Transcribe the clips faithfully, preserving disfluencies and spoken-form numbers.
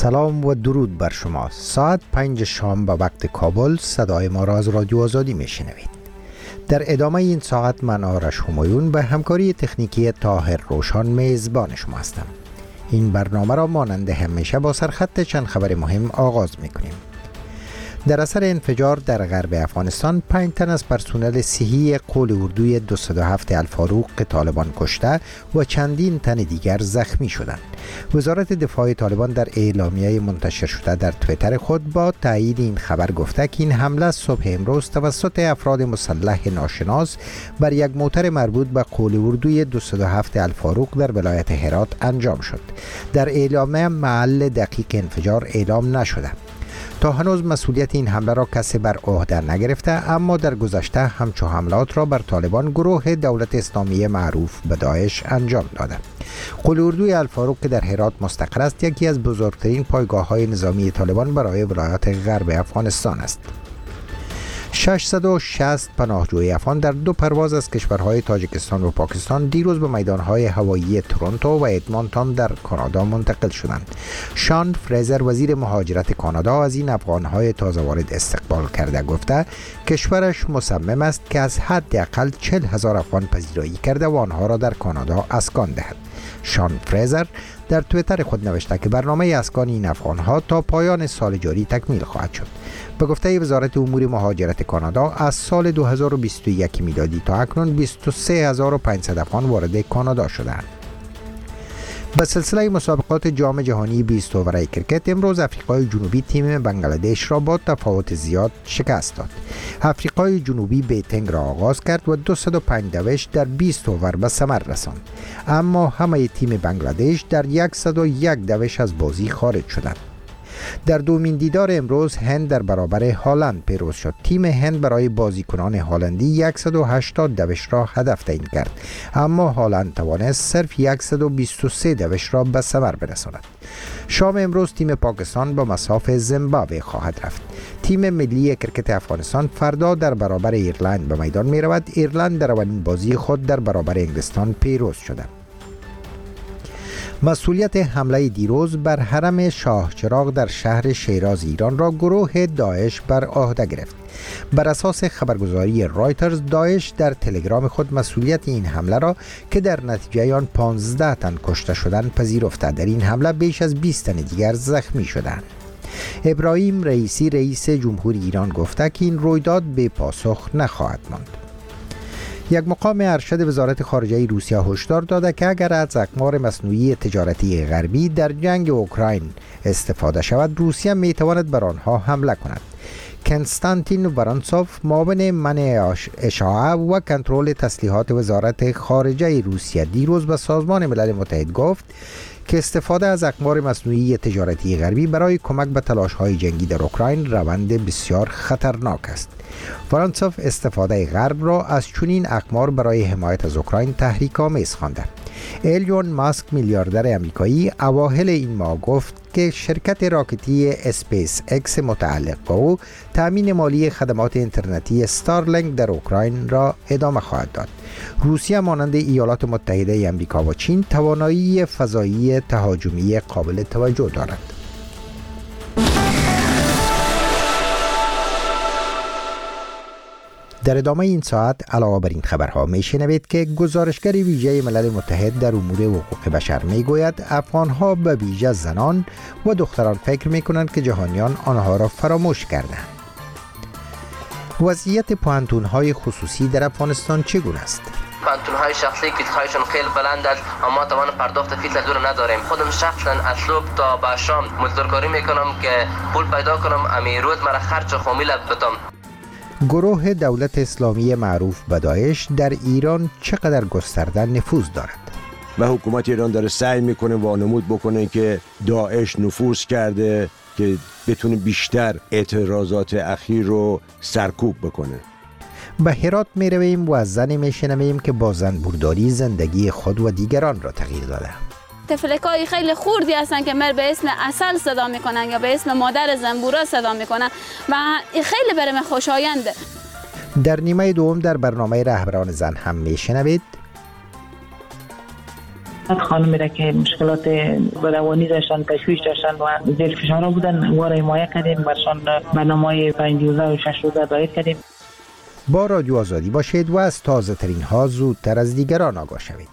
سلام و درود بر شما. ساعت پنج شام به وقت کابل صدای ما را از رادیو آزادی میشنوید. در ادامه این ساعت من آرش همایون به همکاری تکنیکی طاهر روشان میزبان شما هستم. این برنامه را مانند همیشه با سرخط چند خبر مهم آغاز میکنیم. در اثر انفجار در غرب افغانستان پنج تن از پرسنل صحی قول اردوی دویست و هفت الفاروق طالبان کشته و چندین تن دیگر زخمی شدند. وزارت دفاع طالبان در اعلامیه منتشر شده در توییتر خود با تایید این خبر گفته که این حمله صبح امروز توسط افراد مسلح ناشناس بر یک موتر مربوط به قول اردوی دویست و هفت الفاروق در ولایت هرات انجام شد. در اعلامیه محل دقیق انفجار اعلام نشده. تا هنوز مسئولیت این حمله را کسی بر عهده نگرفته، اما در گذشته همچو حملات را بر طالبان گروه دولت اسلامی معروف به داعش انجام داده. قول اردوی الفاروق که در هرات مستقر است یکی از بزرگترین پایگاه‌های نظامی طالبان برای ولایات غرب افغانستان است. ششصد و شصت پناهجوی افغان در دو پرواز از کشورهای تاجیکستان و پاکستان دیروز به میدانهای هوایی تورنتو و ادمانتون در کانادا منتقل شدند. شان فریزر وزیر مهاجرت کانادا از این افغانهای تازه وارد استقبال کرده گفته کشورش مصمم است که از حداقل چهل هزار افغان پذیرایی کرده و آنها را در کانادا اسکان دهد. شان فریزر در توییتر خود نوشته که برنامه اسکان این افغانها تا پایان سال جاری تکمیل خواهد شد. به گفته وزارت امور مهاجرت کانادا از سال دو هزار و بیست و یک میلادی تا اکنون بیست و سه هزار و پانصد افغان وارد کانادا شدند. به سلسله مسابقات جام جهانی بیست اووره کرکت امروز افریقای جنوبی تیم بنگلادش را با تفاوت زیاد شکست داد. افریقای جنوبی بیتنگ را آغاز کرد و دویست و پنج دوش در بیست اوور به ثمر رساند، اما همه تیم بنگلادش در صد و یک دوش از بازی خارج شدند. در دومین دیدار امروز هند در برابر هالند پیروز شد. تیم هند برای بازیکنان هالندی صد و هشتاد دوش را هدف تعیین کرد، اما هالند توانست صرف صد و بیست و سه دوش را به ثمر برساند. شام امروز تیم پاکستان با مصاف زیمبابوه خواهد رفت. تیم ملی کرکت افغانستان فردا در برابر ایرلند به میدان می رود. ایرلند در اولین بازی خود در برابر انگلستان پیروز شده. مسئولیت حمله دیروز بر حرم شاه چراغ در شهر شیراز ایران را گروه داعش بر عهده گرفت. بر اساس خبرگزاری رایترز داعش در تلگرام خود مسئولیت این حمله را که در نتیجه آن پانزده تن کشته شدند پذیرفته. در این حمله بیش از بیست تن دیگر زخمی شدند. ابراهیم رئیسی رئیس جمهوری ایران گفته که این رویداد بی پاسخ نخواهد ماند. یک مقام ارشد وزارت خارجه روسیه هشدار داده که اگر از اقمار مصنوعی تجارتی غربی در جنگ اوکراین استفاده شود روسیه می تواند بر آنها حمله کند. کنستانتین ورانسوف معاون منع اشاعه و کنترل تسلیحات وزارت خارجه روسیه دیروز به سازمان ملل متحد گفت که استفاده از اقمار مصنوعی تجارتی غربی برای کمک به تلاش‌های جنگی در اوکراین روند بسیار خطرناک است. فرانسوف استفاده غرب را از چنین اقمار برای حمایت از اوکراین تحریک‌آمیز خوانده. ایلون ماسک میلیاردر آمریکایی اواخر این ماه گفت که شرکت راکتی اسپیس اکس متعلق به او تامین مالی خدمات اینترنتی استارلینک در اوکراین را ادامه خواهد داد. روسیه مانند ایالات متحده آمریکا و چین توانایی فضایی تهاجمی قابل توجه دارد. در ادامه این ساعت علاوه بر این خبرها میشنوید که گزارشگر ویژه ملل متحد در امور حقوق بشر میگوید افغانها به ویژه زنان و دختران فکر میکنند که جهانیان آنها را فراموش کردند. وضعیت پوهنتون‌های خصوصی در افغانستان چگونه است؟ پوهنتون‌های شخصی کیفیت‌هایشان خیلی بلند است اما توان پرداخت فیس از دور نداریم. خودم شخصا از صبح تا به شام مزدورکاری میکنم که پول پیدا کنم امی روز مرا خرج و خامیل بدم. گروه دولت اسلامی معروف به داعش در ایران چقدر گسترده نفوذ دارد؟ و حکومت ایران داره سعی میکنه وانمود بکنه که داعش نفوذ کرده که بتونه بیشتر اعتراضات اخیر رو سرکوب بکنه. به هرات می رویم و از زنی می شنویم که با زنبورداری زندگی خود و دیگران را تغییر داده. تفلکای خیلی خوردی هستن که مر به اسم عسل صدا میکنن یا به اسم مادر زنبورا صدا میکنن و خیلی برای من خوشاینده. در نیمه دوم در برنامه رهبران زن هم میشنوید خانمی را که مشکلات روانی داشتن، تشویش داشتن و زیر فشار بودن، وارد حمایت کردیم، برشان برنامه‌های پنج روزه و شش روزه دایر کردیم. با رادیو آزادی باشید و از تازه ترین ها زودتر از دیگران آگاه شوید.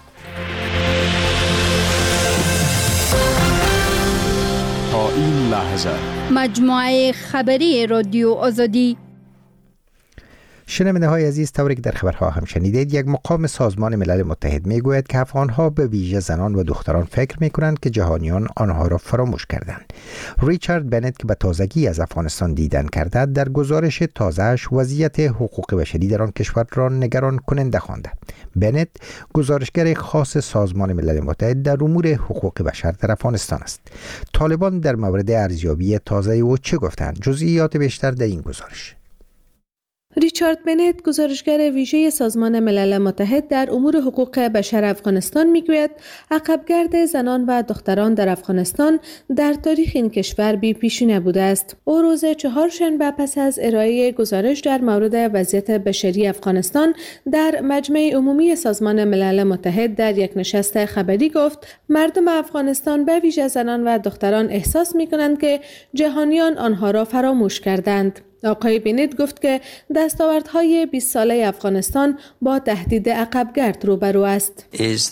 تا این لحظه مجموعه خبری رادیو آزادی. شنونده های عزیز، طوری که در خبرها هم شنیدید، یک مقام سازمان ملل متحد می گوید که افغانها به ویژه زنان و دختران فکر می کنند که جهانیان آنها را فراموش کردند. ریچارد بنت که به تازگی از افغانستان دیدن کرده، در گزارش تازه‌اش وضعیت حقوق بشری در آن کشور را نگران کننده خوانده. بنت گزارشگر خاص سازمان ملل متحد در امور حقوق بشر در افغانستان است. طالبان در مورد ارزیابی تازه او چه گفتند؟ جزئیات بیشتر در این گزارش. ریچارد بنت، گزارشگر ویژه سازمان ملل متحد در امور حقوق بشر افغانستان، میگوید عقبگرد زنان و دختران در افغانستان در تاریخ این کشور بی پیشینه بوده است. او روز چهارشنبه پس از ارائه گزارش در مورد وضعیت بشری افغانستان در مجمع عمومی سازمان ملل متحد در یک نشست خبری گفت مردم افغانستان به ویژه زنان و دختران احساس می‌کنند که جهانیان آنها را فراموش کردند. آقای بنت گفت که دستاوردهای بیست ساله افغانستان با تهدید عقبگرد روبرو است.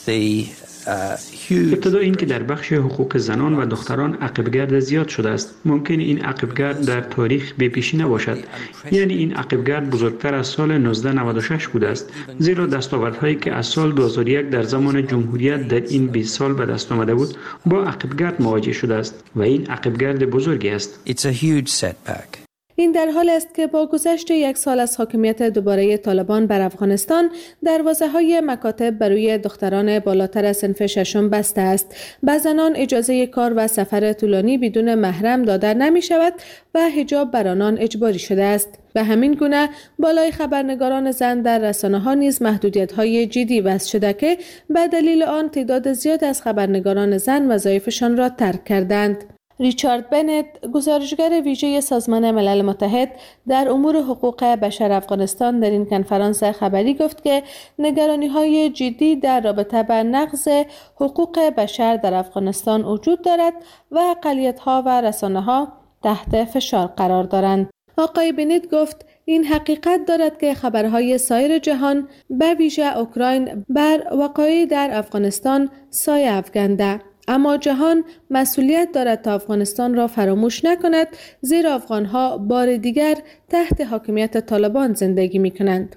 ابتدا این که در بخش حقوق زنان و دختران عقبگرد زیاد شده است. ممکن این عقبگرد در تاریخ بی پیشینه باشد. یعنی این عقبگرد بزرگتر از سال نوزده نود و شش بوده است. زیرا دستاوردهایی که از سال دو هزار و یک در زمان جمهوریت در این بیست سال به دست آمده بود با عقبگرد مواجه شده است و این عقبگرد بزرگی است. این در حال است که با گذشت یک سال از حاکمیت دوباره طالبان بر افغانستان، دروازه‌های مکاتب برای دختران بالاتر از صنف ششم بسته است. به زنان اجازه کار و سفر طولانی بدون محرم داده نمی شود و حجاب بر آنان اجباری شده است. به همین گونه بالای خبرنگاران زن در رسانه‌ها نیز محدودیت‌های جدی وضع شده که به دلیل آن تعداد زیاد از خبرنگاران زن وظایفشان را ترک کردند. ریچارد بنت، گزارشگر ویژه سازمان ملل متحد در امور حقوق بشر افغانستان، در این کنفرانس خبری گفت که نگرانی‌های جدی در رابطه با نقض حقوق بشر در افغانستان وجود دارد و اقلیت‌ها و رسانه‌ها تحت فشار قرار دارند. آقای بنت گفت این حقیقت دارد که خبرهای سایر جهان به ویژه اوکراین بر وقایع در افغانستان سایه افکنده، اما جهان مسئولیت دارد تا افغانستان را فراموش نکند، زیرا افغانها بار دیگر تحت حاکمیت طالبان زندگی می کنند.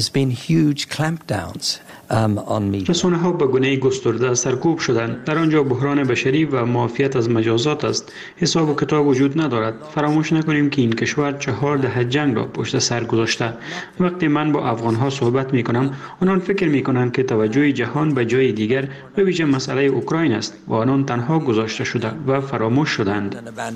رسانه ها به گونه گسترده سرکوب شدند. در آنجا بحران بشری و معافیت از مجازات است. حساب و کتاب وجود ندارد. فراموش نکنیم که این کشور چهار دهه جنگ را پشت سر گذاشته. وقتی من با افغان ها صحبت می کنم، آنان فکر می کنند که توجه جهان به جای دیگر، به ویژه مسئله اوکراین است و آنان تنها گذاشته شده و فراموش شدند.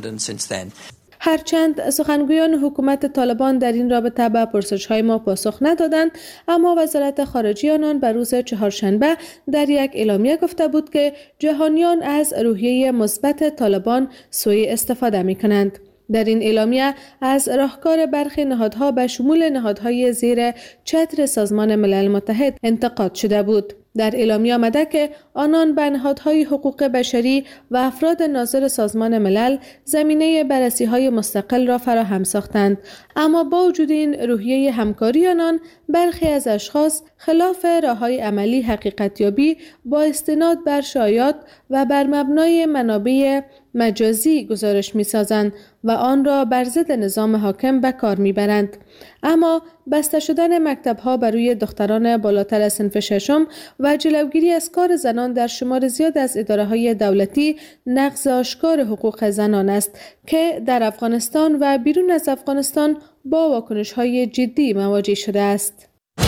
هرچند سخنگویان حکومت طالبان در این رابطه به پرسش‌های ما پاسخ ندادند، اما وزارت خارجه آنان به روز چهارشنبه در یک اعلامیه گفته بود که جهانیان از روحیه مثبت طالبان سوء استفاده می‌کنند. در این اعلامیه از راهکار برخی نهادها به شمول نهادهای زیر چتر سازمان ملل متحد انتقاد شده بود. در اعلامیه آمده که آنان به نهادهای حقوق بشری و افراد ناظر سازمان ملل زمینه بررسی‌های مستقل را فراهم ساختند، اما با وجود این روحیه همکاری آنان، برخی از اشخاص خلاف راه‌های عملی حقیقتیابی با استناد بر شایعات و بر مبنای منابع مجازی گزارش می‌سازند و آن را بر ضد نظام حاکم به کار می‌برند. اما بسته شدن مکتب‌ها برای دختران بالاتر از صنف ششم و جلوگیری از کار زنان در شمار زیاد از اداره‌های دولتی نقض آشکار حقوق زنان است که در افغانستان و بیرون از افغانستان با واکنش‌های جدی مواجه شده است.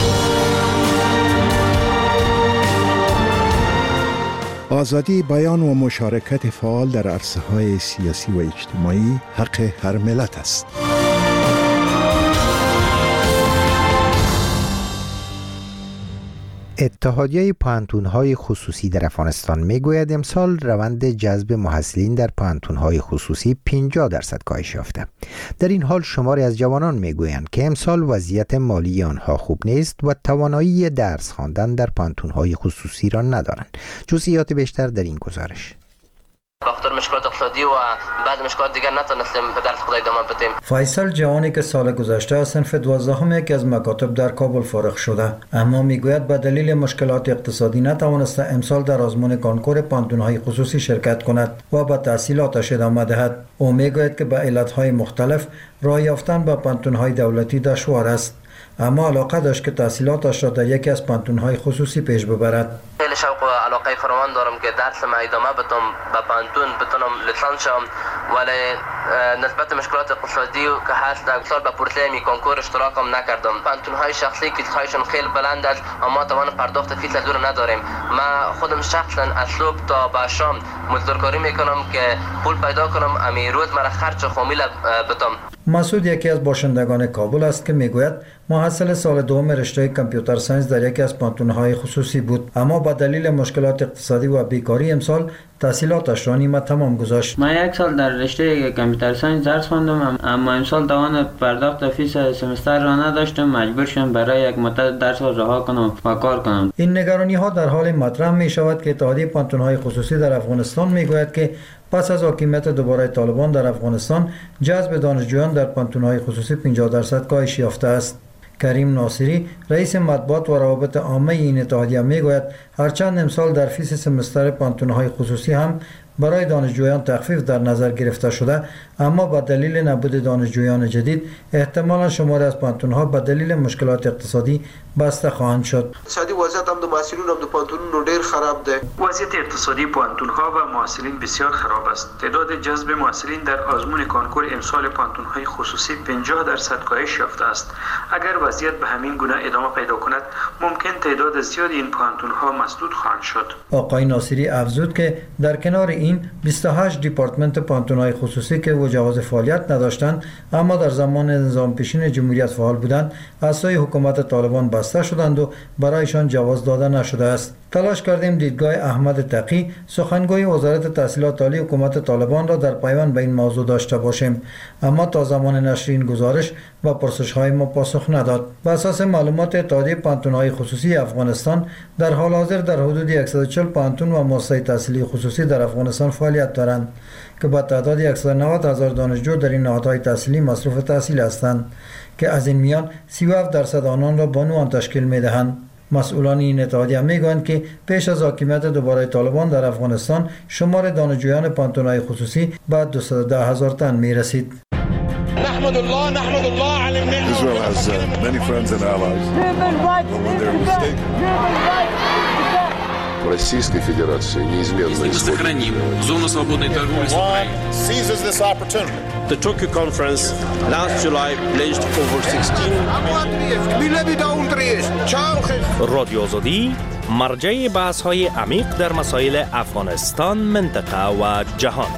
آزادی بیان و مشارکت فعال در عرصه‌های سیاسی و اجتماعی حق هر ملت است. اتحادیه پانتون‌های خصوصی در افغانستان میگوید امسال روند جذب محصلین در پانتون‌های خصوصی پنجاه درصد کاهش یافته. در این حال شماری از جوانان میگویند که امسال وضعیت مالی آنها خوب نیست و توانایی درس خواندن در پانتون‌های خصوصی را ندارند. جزئیات بیشتر در این گزارش. بخاطر مشکلات اقتصادی و بعد مشکلات دیگر نتونستیم به درس خود ادامه بدیم. فیصل جوانی که سال گذشته از صنف دوازدهم یکی از مکاتب در کابل فارغ شده، اما میگوید به دلیل مشکلات اقتصادی نتوانسته امسال در آزمون کنکور پانتون‌های خصوصی شرکت کند و به تحصیلاتش ادامه دهد. او میگوید که به علتهای مختلف راه یافتن به پانتون‌های دولتی دشوار است، اما علاقه داشت که تحصیلاتش را در یکی از پانتون‌های خصوصی پیش ببرد. خیلی شوق و علاقه فراوان دارم که درس ما ادامه بدم، به پانتون بتونم لیسانس شم، ولی نسبت مشکلات اقتصادی که هست در سال به پرسه می کنکور اشتراکم نکردم. پانتون‌های شخصی که فیسشون خیلی بلند است اما توان پرداخت فیس دور نداریم. ما خودم شخصا از صبح تا به شام مزدورکاری میکنم که پول پیدا کنم امی روز مرا خرج خامیل بدم. مسعود یکی از باشندگان کابل است که میگوید محصل سال دوم رشته کامپیوتر ساینس در یکی از پانتون‌های خصوصی بود، اما با دلیل مشکلات اقتصادی و بیکاری امسال تحصیلاتش را نیمه تمام گذاشت. من یک سال در رشته کامپیوتر ساینس درس خواندم، اما امسال توان پرداخت فیس سمستر را نداشتم، مجبور شدم برای یک مدت درس را رها کنم و کار کنم. این نگرانی ها در حال مطرح می شود که اتحادیه پانتون‌های خصوصی در افغانستان میگوید که پس از حاکمیت دوباره طالبان در افغانستان جذب دانشجویان در پانتون‌های خصوصی پنجاه درصد کاهش یافته است. کریم ناصری رئیس مطبوعات و روابط عامه این اتحادیه میگوید هرچند امسال در فیس سمستر پانتون‌های خصوصی هم برای دانشجویان تخفیف در نظر گرفته شده، اما با دلیل نبود دانشجویان جدید احتمالا شماری از پانتون‌ها به دلیل مشکلات اقتصادی بسته خواهند شد. اقتصادی وضعیت هم د محصلین هم د پانتونونو ډیر خراب ده. وضعیت اقتصادی پانتون‌ها و محصلین بسیار خراب است. تعداد جذب محصلین در آزمون کنکور امسال پانتون‌های خصوصی پنجاه درصد کاهش یافته است. اگر وضعیت به همین گونه ادامه پیدا کند، ممکن تعداد زیادی این پانتون‌ها مسدود خواهند شد. آقای ناصری افزود که در کنار این بیست و هشت دیپارتمنت پانتون‌های خصوصی که وجواز فعالیت نداشتند اما در زمان نظام پیشین جمهوریت فعال بودند از سوی حکومت طالبان بسته شدند و برایشان جواز داده نشده است. تلاش کردیم دیدگاه احمد تقی سخنگوی وزارت تحصیلات عالی حکومت طالبان را در پیوند به این موضوع داشته باشیم، اما تا زمان نشر این گزارش و پرسش‌های ما پاسخ نداد. بر اساس معلومات اتحادیه پانتون‌های خصوصی افغانستان در حال حاضر در حدود صد و چهل پانتون و مؤسسه تحصیلی خصوصی در افغانستان فعالیت دارند که با تعداد صد و نود هزار دانشجو در این نهادهای تحصیلی مصروف تحصیل هستند که از این میان سی و هفت درصد آنان را بانوان تشکیل می‌دهند. مسئولان این اتحادیه میگویند که پیش از حاکمیت دوباره طالبان در افغانستان شمار دانشجویان پانتون‌های خصوصی به دویست و ده هزار تن میرسید. نحمد الله نحمد الله على النعمة. Israel has uh, many friends and allies. When they're mistaken. Российской Федерации неизменно сохраним зону свободной торговли с Украиной. Seizes this opportunity. The Tokyo conference last July pledged over sixteen. رادیو آزادی مرجع بحث‌های عمیق در مسائل افغانستان، منطقه و جهان.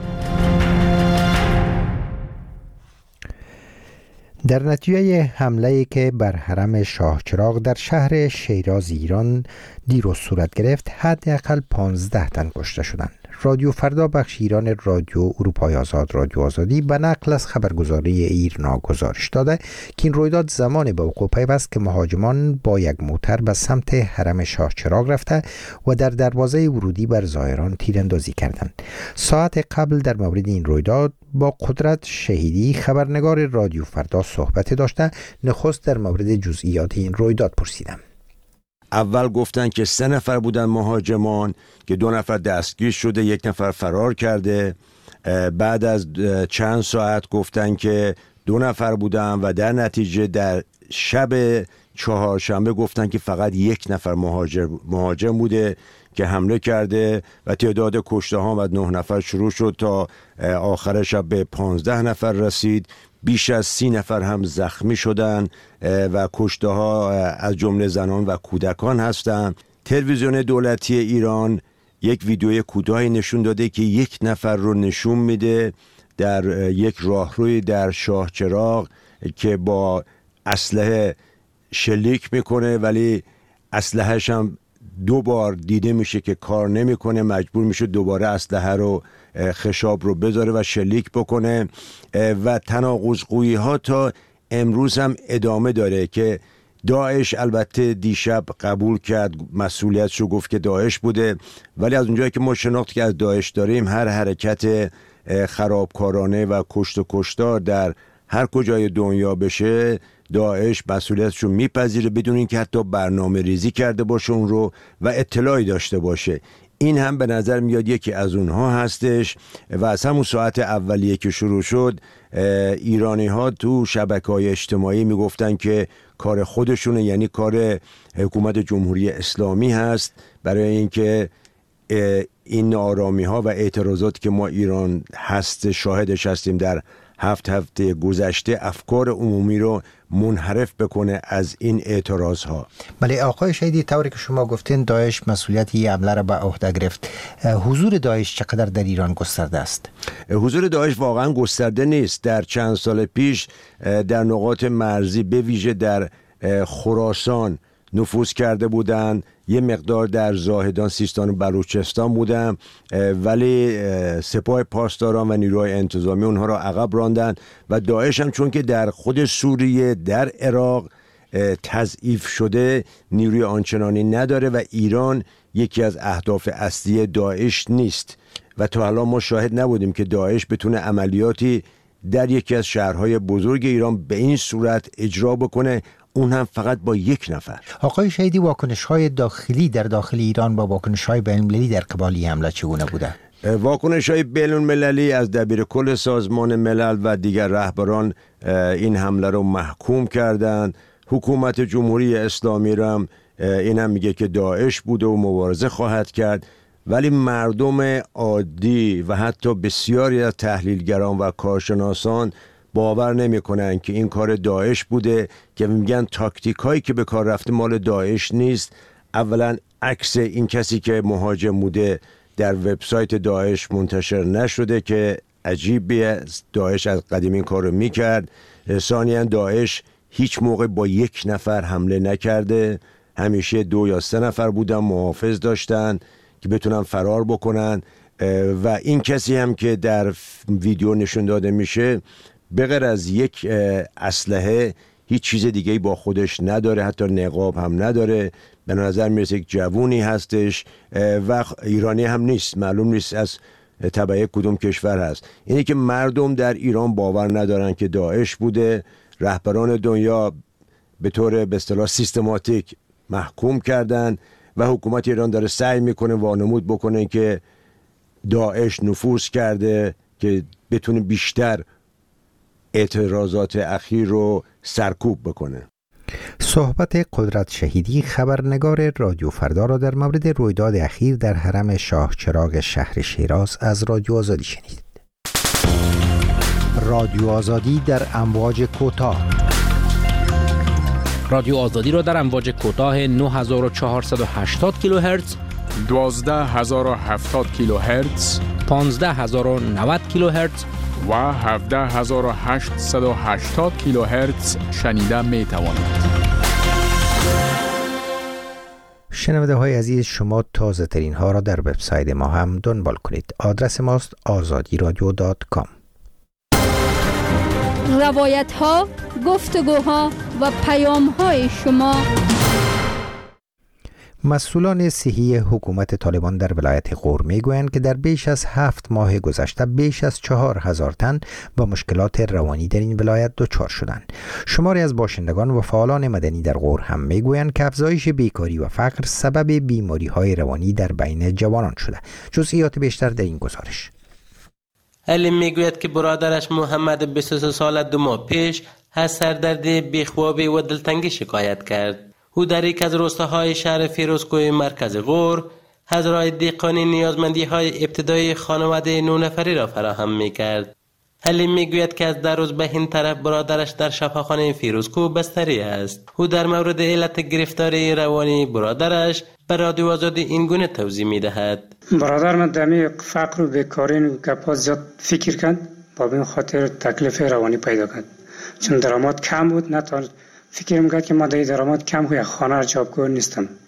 در نتیجه حمله‌ای که بر حرم شاه چراغ در شهر شیراز ایران دیروز صورت گرفت، حداقل پانزده تن کشته شدند. رادیو فردا بخش ایران رادیو اروپای آزاد رادیو آزادی به نقل از خبرگزاری ایرنا گزارش داده که این رویداد زمان به وقوع پیوست که مهاجمان با یک موتر به سمت حرم شاه چراغ رفته و در دروازه ورودی بر زائران تیراندازی کردند. ساعت قبل در مورد این رویداد با قدرت شهیدی خبرنگار رادیو فردا صحبت داشته. نخست در مورد جزئیات این رویداد پرسیدم. اول گفتن که سه نفر بودن مهاجمان که دو نفر دستگیر شده، یک نفر فرار کرده. بعد از چند ساعت گفتن که دو نفر بودن و در نتیجه در شب چهارشنبه گفتن که فقط یک نفر مهاجر مهاجم بوده که حمله کرده و تعداد کشته ها و نه نفر شروع شد تا آخر شب به پانزده نفر رسید. بیش از سی نفر هم زخمی شدن و کشته ها از جمله زنان و کودکان هستند. تلویزیون دولتی ایران یک ویدیوی کوتاهی نشون داده که یک نفر رو نشون میده در یک راهروی در شاه چراغ که با اسلحه شلیک میکنه، ولی اسلحه‌ش هم دو بار دیده میشه که کار نمیکنه، مجبور میشه دوباره اسلحه رو خشاب رو بذاره و شلیک بکنه و تناقض‌گویی ها تا امروز هم ادامه داره که داعش البته دیشب قبول کرد، مسئولیتش رو گفت که داعش بوده، ولی از اونجایی که ما شناخت که از داعش داریم، هر حرکت خرابکارانه و کشت و کشتار در هر کجای دنیا بشه داعش مسئولیتش رو میپذیره بدون اینکه حتی برنامه ریزی کرده باشه اون رو و اطلاعی داشته باشه. این هم به نظر میاد یکی از اونها هستش و از همون ساعت اولیه که شروع شد ایرانی ها تو شبکه‌های اجتماعی میگفتن که کار خودشونه، یعنی کار حکومت جمهوری اسلامی هست برای اینکه این ناآرامی ها و اعتراضات که ما ایران هست شاهدش هستیم در هفت هفته گذشته افکار عمومی رو منحرف بکنه از این اعتراض ها. بله آقای شهیدی، طوری که شما گفتین داعش مسئولیت این حمله را به عهده گرفت. حضور داعش چقدر در ایران گسترده است؟ حضور داعش واقعا گسترده نیست. در چند سال پیش در نقاط مرزی به ویژه در خراسان نفوذ کرده بودند، یه مقدار در زاهدان، سیستان و بلوچستان بودن، ولی سپاه پاسداران و نیروهای انتظامی اونها را عقب راندن و داعش هم چون که در خود سوریه، در عراق تضعیف شده، نیروی آنچنانی نداره و ایران یکی از اهداف اصلی داعش نیست و تا الان ما شاهد نبودیم که داعش بتونه عملیاتی در یکی از شهرهای بزرگ ایران به این صورت اجرا بکنه، اون هم فقط با یک نفر. آقای شهیدی، واکنش‌های داخلی در داخل ایران با واکنش‌های بین‌المللی در قبال این حمله چگونه بوده؟ واکنش‌های بین‌المللی از دبیرکل سازمان ملل و دیگر رهبران این حمله رو محکوم کردند. حکومت جمهوری اسلامی را این هم میگه که داعش بوده و مبارزه خواهد کرد، ولی مردم عادی و حتی بسیاری از تحلیلگران و کارشناسان باور نمی کنن که این کار داعش بوده، که میگن تاکتیک هایی که به کار رفته مال داعش نیست. اولا عکس این کسی که مهاجم بوده در وبسایت داعش منتشر نشده که عجیبه، داعش از قدیم این کار رو میکرد. ثانیاً داعش هیچ موقع با یک نفر حمله نکرده، همیشه دو یا سه نفر بودن، محافظ داشتن که بتونن فرار بکنن و این کسی هم که در ویدیو نشون داده میشه به غیر از یک اسلحه هیچ چیز دیگه‌ای با خودش نداره، حتی نقاب هم نداره. به نظر میرسه یک جوونی هستش و ایرانی هم نیست، معلوم نیست از تبع کدوم کشور هست. اینه که مردم در ایران باور ندارن که داعش بوده. رهبران دنیا به طور به اصطلاح سیستماتیک محکوم کردن و حکومت ایران داره سعی میکنه وانمود بکنه که داعش نفوذ کرده که بتونه بیشتر اعتراضات اخیر رو سرکوب بکنه. صحبت قدرت شهیدی، خبرنگار رادیو فردا را در مورد رویداد اخیر در حرم شاه چراغ شهر شیراز از رادیو آزادی شنیدید. رادیو آزادی در امواج کوتاه. رادیو آزادی را در امواج کوتاه نه هزار و چهارصد و هشتاد کیلوهرتز، دوازده هزار و هفتاد کیلوهرتز، پانزده هزار و نود کیلوهرتز و هفده هزار و هشتصد و هشتاد کیلوهرتز شنیده می توانید. شنونده های عزیز، شما تازه ترین ها را در وبسایت ما هم دنبال کنید. آدرس ماست آزادی رادیو دات کام. روایت ها، گفتگوها و پیام های شما. مسئولان صحی حکومت طالبان در ولایت غور میگویند که در بیش از هفت ماه گذشته بیش از چهار هزار تن با مشکلات روانی در این ولایت دچار شدند. شماری از باشندگان و فعالان مدنی در غور هم میگویند که افزایش بیکاری و فقر سبب بیماری های روانی در بین جوانان شده. جزئیات بیشتر در این گزارش. علی میگوید که برادرش محمد بیست و سه ساله دو ماه پیش از سردردی، بیخوابی و دلتنگی شکایت کرد. او در یک از روستاهای شهر فیروزکوه مرکز غور هزارهای دهقانی نیازمندی های ابتدایی خانواده نه نفری را فراهم می کرد. حلیم می گوید که از در روز به این طرف برادرش در شفاخانه فیروزکوه بستری است. او در مورد علت گرفتاری روانی برادرش به رادیو آزادی این گونه توضیح می دهد. برادر من دمی فقر و بیکاری و گپا زیاد فکر کرد، با این خاطر تکلیف روانی پیدا کرد. چون درآمد کم بود، نتوان فکر میکرد که ما در درآمد کم و یک خانه را جابگو نیستم.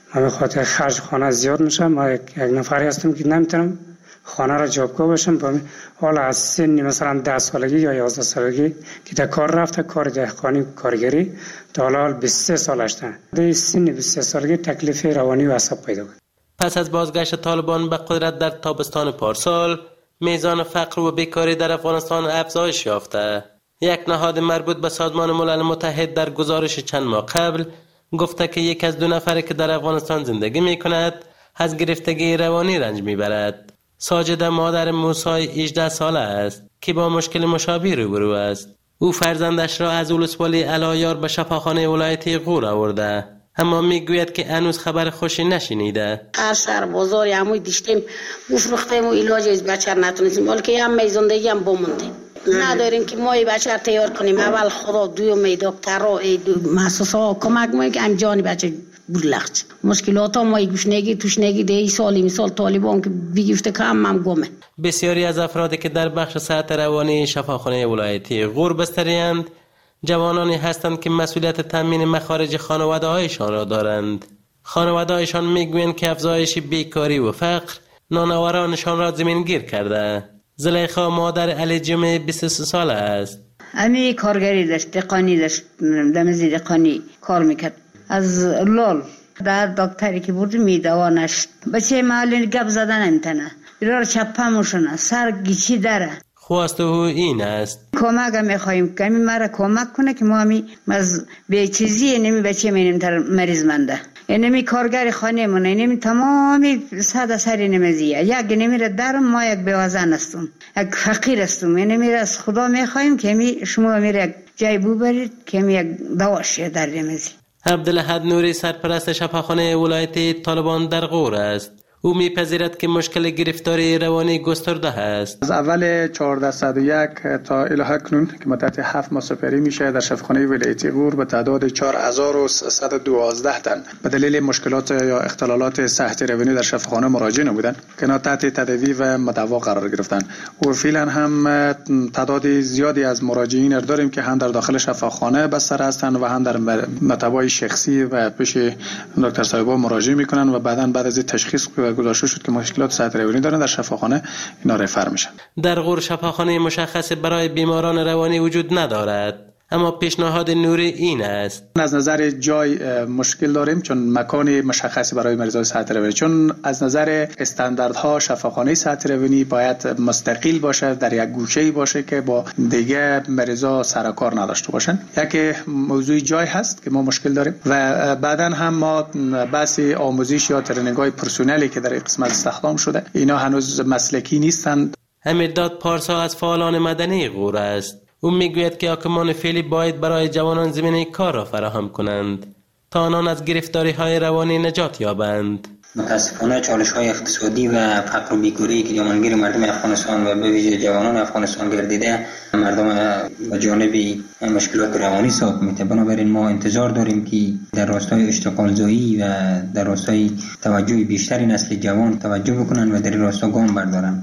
من به خاطر خرج خانه زیاد میشم. ما یک نفری هستم که نمیتونم خانه را جابگاه باشم. حالا از سن مثلا ده سالگی یا یازده سالگی که تا کار رفته، کار دهقانی کارگری، تا حالا بیست و سه سالش ده. در سن بیست و سه سالگی تکلیف روانی و عصب پیدا کرد. پس از بازگشت طالبان به قدرت در تابستان پارسال، میزان فقر و بیکاری در افغانستان افزایش یافته. یک نهاد مربوط به سازمان ملل متحد در گزارش چند ماه قبل گفته که یک از دو نفری که در افغانستان زندگی می کند از گرفتگی روانی رنج می برد. ساجده مادر موسی هجده ساله است که با مشکل مشابه روبرو است. او فرزندش را از ولسوالی علایار به شفاخانه ولایتی غور آورده، اما میگوید که هنوز خبر خوشی نشنیده. هر شهر بازاری هموی دیشتیم گفرختیم و علاج از بچه نتونستیم، ولی که هم می زندگی هم بموندیم. نداریم که ما بچه تیار کنیم. اول خدا، دوی دکتر را محسوس ها کمک میکنیم که هم جان بچه بلخت. مشکلات ها ما گوشنگی توشنگی ده ای سالی مثال طالبان که بگیفته که هم هم گمه. بسیاری از افرادی که در بخش صحت روانی شفاخانه ولایتی غور بستریند جوانانی هستند که مسئولیت تامین مخارج خانواده هایشان را دارند. خانواده هایشان میگویند که افزایش بیکاری و فقر نانوارانشان را زمینگیر کرده. زلیخا مادر علی جمعه بیست و سه ساله است. امی کارگری داشت، دقانی داشت، دمزی دقانی کار میکرد. از لال در دکتری که بود میدوانش بچه محلی گپ زدن نمیتنه، ایرار چپه موشنه، سر گیچی داره. خواسته او این است کمک میخواییم که امی مرا کمک کنه که ما امی از به چیزی نمی بچه مینیم تر مریض منده. اینمی کارگر خانه مونه، اینمی تمامی صد سری نمیزیه. یک نمیره درم، ما یک بیوزن هستم، یک فقیر هستم. اینمی از خدا میخواییم که امی شما میره یک جای ببرید که امی یک دواشیه در نمیزی. عبدالحد نوری سرپرست شفاخانه ولایتی طالبان در غور است. او میپذیرد که مشکل گرفتاری روانی گسترده است. از اول چهارصد و یک تا الی اکنون که مدت هفت ماه سپری میشه در شفاخانه ولایتی غور به تعداد چهار هزار و سیصد و دوازده تن به دلیل مشکلات یا اختلالات صحت روانی در شفاخانه مراجع نمودند که اینا تحت تداوی و مداوا قرار گرفتن. و فعلا هم تعداد زیادی از مراجعین را داریم که هم در داخل شفاخانه بستر هستند و هم در مطبای شخصی و پیش دکتر صاحبا مراجعه میکنن و بعداً بعد از تشخیص گذاشته شد که مشکلات صحت روانی دارن در شفاخانه اینا رفر میشن. در غور شفاخانه مشخص برای بیماران روانی وجود ندارد، اما پیشنهاد نوری این است. از نظر جای مشکل داریم چون مکان مشخصی برای مریضای صحت روانی، چون از نظر استانداردها شفاخانه صحت روانی باید مستقل باشه، در یک گوشه‌ای باشه که با دیگه مریضا سر کار نداشته باشن. یک موضوع جای هست که ما مشکل داریم و بعداً هم ما بحث آموزش یا ترنینگ‌های پرسنلی که در این قسمت استخدام شده اینا هنوز مسلکی نیستند. حمیدداد پارسا از فعالان مدنی غور است. او میگوید که حاکمان فعلی باید برای جوانان زمینه کار را فراهم کنند تا آنان از گرفتاری های روانی نجات یابند. متاسفانه چالش های اقتصادی و فقر و بیکاری که جامانگیر مردم افغانستان و به ویژه جوانان افغانستان گردیده مردم به جانب مشکلات روانی ساق میته. بنابراین ما انتظار داریم که در راستای اشتغال زایی و در راستای توجه بیشتری نسل جوان توجه بکنن و در این راستا گام بردارن.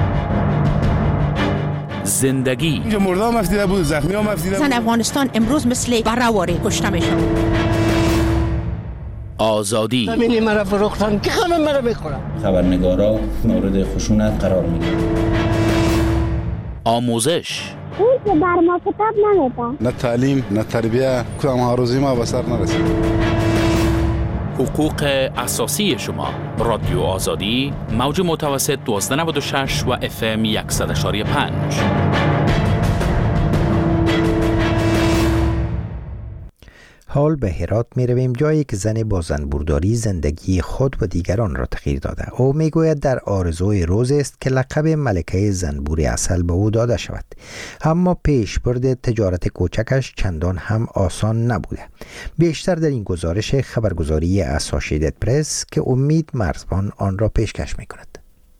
زندگی اینجا مردم مفتیده بود، زخمی ها مفتیده بود. زن افغانستان امروز مثل برهواری کشته میشن. آزادی همینی مرا فروختن که همه مرا میخورن. خبرنگارا مورد خشونت قرار میگیرن. آموزش اون که بر ما کتاب نمیدن. نه تعلیم نه تربیه، کدام ها روزی ما به سر نرسید. حقوق اساسی شما. رادیو آزادی موج متوسط دوازده نود و شش و اف ام صد و پنج. حال به هرات می رویم، جایی که زن با زنبورداری زندگی خود و دیگران را تغییر داده. او می گوید در آرزوی روز است که لقب ملکه زنبور عسل به او داده شود، اما پیشبرد تجارت کوچکش چندان هم آسان نبوده. بیشتر در این گزارش خبرگزاری اسوسییتد پرس که امید مرزبان آن را پیشکش می کند.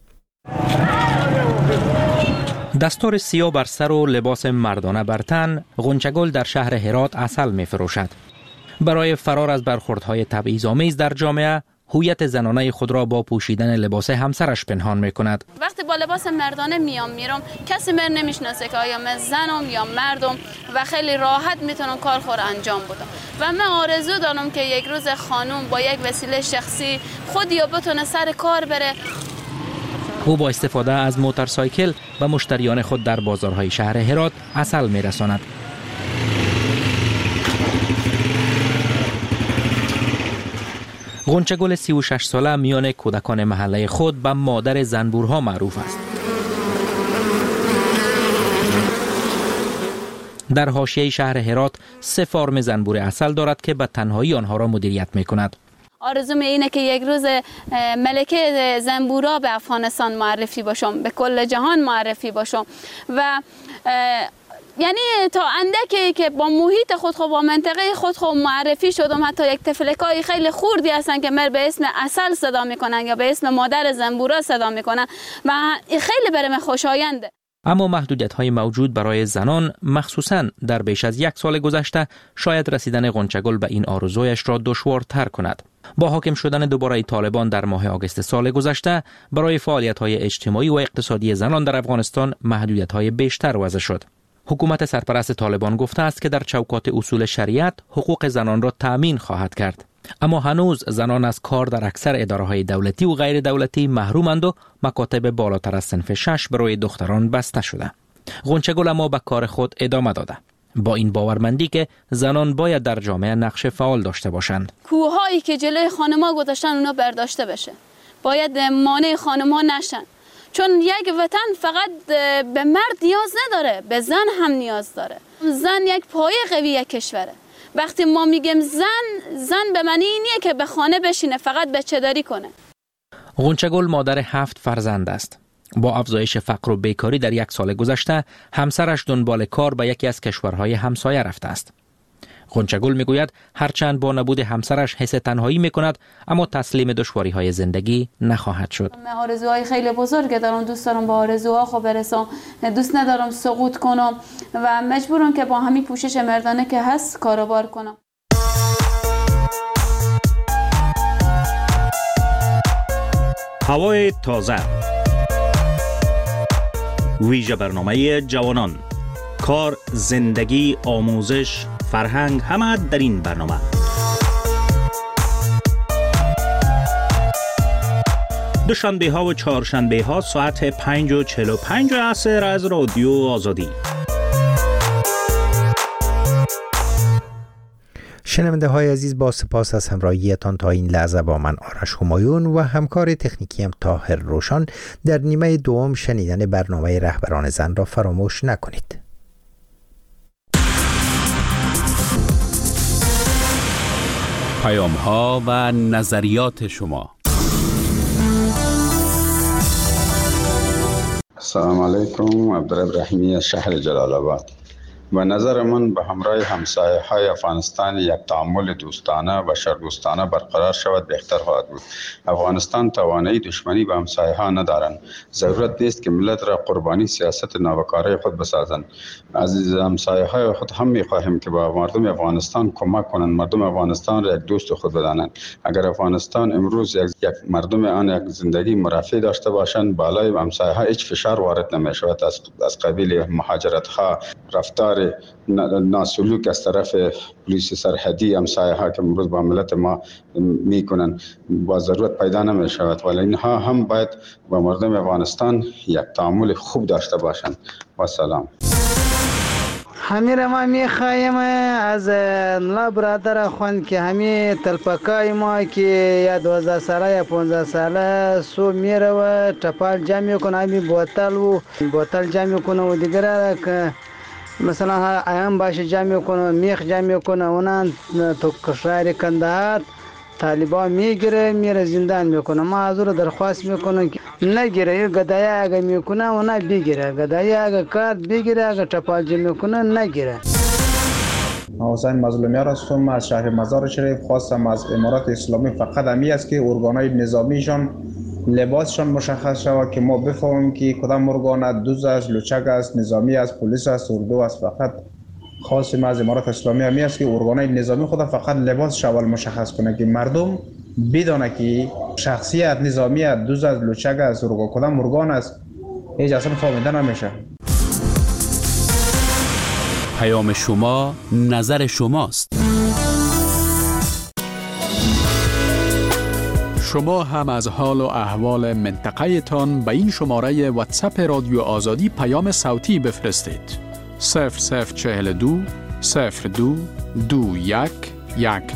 دستار سیاه بر سر و لباس مردانه بر تن، غنچه‌گل در شهر هرات عسل می فروشد. برای فرار از برخوردهای تبعیض‌آمیز در جامعه، هویت زنانه خود را با پوشیدن لباس همسرش پنهان می‌کند. وقتی با لباس مردانه میام میرم کسی مر نمیشناسه که آیا من زنم یا مردم و خیلی راحت میتونم کار خود انجام بدم و من آرزو دارم که یک روز خانم با یک وسیله شخصی خود یا بتونه سر کار بره. او با استفاده از موتورسایکل به مشتریان خود در بازارهای شهر هرات عسل میرساند. غنچه‌گل سی و شش ساله میان کودکان محله خود به مادر زنبورها معروف است. در حاشیه شهر هرات سه فارم زنبور عسل دارد که به تنهایی آنها را مدیریت میکند. آرزوم اینه که یک روز ملکه زنبورا به افغانستان معرفی باشم، به کل جهان معرفی باشم و یعنی تا اندکی که با محیط خود خود با منطقه خود خود معرفی شدم. حتی یک تفلکای خیلی خوردی هستن که مر به اسم عسل صدا میکنن یا به اسم مادر زنبورا صدا میکنن و خیلی برام خوشاینده. اما محدودیت‌های موجود برای زنان مخصوصاً در بیش از یک سال گذشته شاید رسیدن غنچه‌گل به این آرزویش را دشوارتر کند. با حاکم شدن دوباره طالبان در ماه آگوست سال گذشته برای فعالیت‌های اجتماعی و اقتصادی زنان در افغانستان محدودیت‌های بیشتر وضع شد. حکومت سرپرست طالبان گفته است که در چوکات اصول شریعت حقوق زنان را تأمین خواهد کرد. اما هنوز زنان از کار در اکثر اداره‌های دولتی و غیر دولتی محرومند و مکاتب بالاتر از صنف شش برای دختران بسته شده. غنچه‌گل اما به کار خود ادامه داده، با این باورمندی که زنان باید در جامعه نقش فعال داشته باشند. کوه‌هایی که جلوی خانم‌ها گذاشتن اونا برداشته بشه. باید مانع خانم‌ها نشن. چون یک وطن فقط به مرد نیاز نداره، به زن هم نیاز داره. زن یک پایه قوی کشوره. وقتی ما میگیم زن، زن به معنی اینیه که به خانه بشینه، فقط بچه‌داری کنه. غنچه‌گل مادر هفت فرزند است. با افزایش فقر و بیکاری در یک سال گذشته همسرش دنبال کار به یکی از کشورهای همسایه رفته است. غنچه‌گل میگوید هرچند با نبود همسرش حس تنهایی میکند اما تسلیم دشواری‌های زندگی نخواهد شد. من آرزوهای خیلی بزرگ دارم، دوست دارم با آرزوها خو برسم، دوست ندارم سقوط کنم و مجبورم که با همین پوشش مردانه که هست کاروبار کنم. هوای تازه، ویژه برنامه جوانان، کار، زندگی، آموزش، فرهنگ، همه در این برنامه. دوشنبه ها و چهارشنبه ها ساعت پنج و چهل و پنج عصر از رادیو آزادی. شنونده های عزیز، با سپاس از همراهیتان تا این لحظه با من آرش همایون و همکار تکنیکیم طاهر روشان در نیمه دوم شنیدن برنامه رهبران زن را فراموش نکنید. پیام ها و نظریات شما. السلام علیکم، عبدالرحیمی از شهر جلال آباد. و نظر من به همراه همسایه های افغانستان یک تعامل دوستانه و بشردوستانه برقرار شود بهتر خواهد بود. افغانستان توانایی دشمنی به همسایه ها ندارند. ضرورت نیست که ملت را قربانی سیاست ناوکاره خود بسازند. از همسایه های خود هم می خواهیم که با مردم افغانستان کمک کنند، مردم افغانستان را یک دوست خود بدانند. اگر افغانستان امروز یک, یک مردم آن یک زندگی مرفه داشته باشند، بالای همسایه ها هیچ فشار وارد نمی شود از از قبیل مهاجرت ها، رفتار ناسلوک از طرف پلیس سرحدی همسایه ها که امروز با ملت ما میکنن با ضرورت پیدا نمی شود. ولی اینها هم باید با مردم افغانستان یک تعامل خوب داشته باشند. و سلام. همین ما میخوایم از لا برادر خوان که همین تلپکای ما که یا دوازده ساله یا پانزده ساله سو میره و چپال جمع کنه، همین بوتل و بوتل جمع کنه و دیگر که مثلا ایام باشه جمع کنه، میخ جمع کنه، اونان تو کشور کندهار طالبان میگیره میره زندان میکنه. ما از رو درخواست میکنم که نگیره، گدایی اگه میکنه اونا بگیره، گدایی اگه کارت بگیره، اگه چپالجی میکنه نگیره. حسین مظلومیار هستم از شهر مزار شریف. خواستم از امارات اسلامی فقط همی است که ارگانهای نظامیشان لباسشان مشخص شود که ما بفهمیم که کدام ارگان دوز است، لوچک است، نظامی است، پلیس است، اردو است. فقط خواستم از امارات اسلامی همی است که ارگانهای نظامی خود فقط لباس شوال مشخص کنه که مردم بدانه که شخصیت نظامیت دوز از لوچک است و کدام مرگان است هیچ اصلا فهمیده نمیشه. پیام شما نظر شماست. شما هم از حال و احوال منطقه تان به این شماره واتساپ رادیو آزادی پیام صوتی بفرستید. صفر صفر چهل و دو صفر دو دو یک یک